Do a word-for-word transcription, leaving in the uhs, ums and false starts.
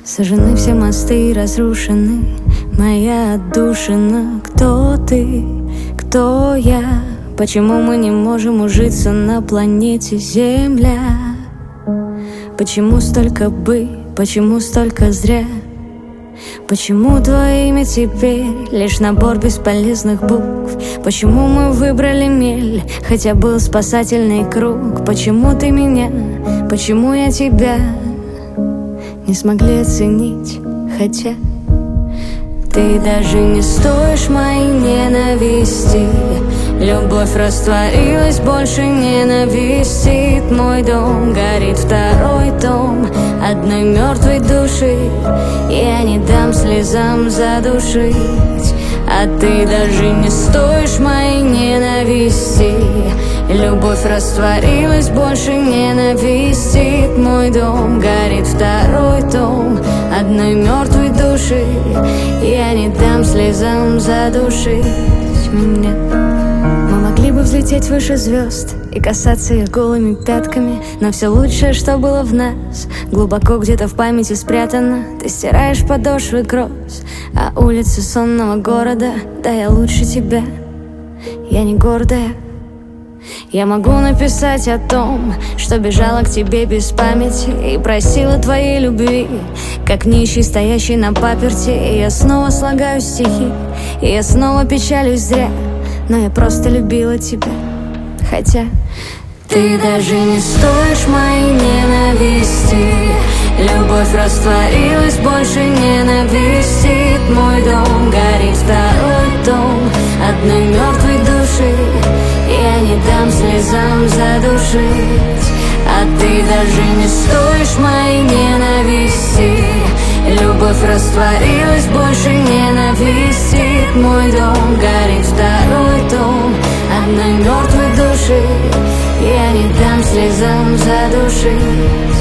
Сожжены все мосты и разрушены моя отдушина. Кто ты, кто я? Почему мы не можем ужиться на планете Земля? Почему столько бы, почему столько зря? Почему твое имя теперь лишь набор бесполезных букв? Почему мы выбрали мель, хотя был спасательный круг? Почему ты меня, почему я тебя не смогли оценить, хотя ты даже не стоишь моей ненависти. Любовь растворилась, больше ненавистит. Мой дом горит, второй том одной мертвой души. Я не дам слезам задушить, а ты даже не стоишь моей ненависти. Любовь растворилась, больше ненавистит. Мой дом горит, второй том одной мертвой души. Я не дам слезам задушить меня. Мы могли бы взлететь выше звезд и касаться их голыми пятками, но все лучшее, что было в нас, глубоко где-то в памяти спрятано. Ты стираешь подошвы гроз, а улицы сонного города, да я лучше тебя, я не гордая. Я могу написать о том, что бежала к тебе без памяти и просила твоей любви, как нищий, стоящий на паперти. И я снова слагаю стихи, и я снова печалюсь зря, но я просто любила тебя, хотя ты даже не стоишь моей ненависти. Любовь растворилась, больше ненавистит. Мой дом горит, второй том одной мертвой души. Я не дам слезам задушить, а ты даже не стоишь моей ненависти. Любовь растворилась, больше ненавистит. Мой дом горит, второй том одной мертвой души. Я не дам слезам задушить.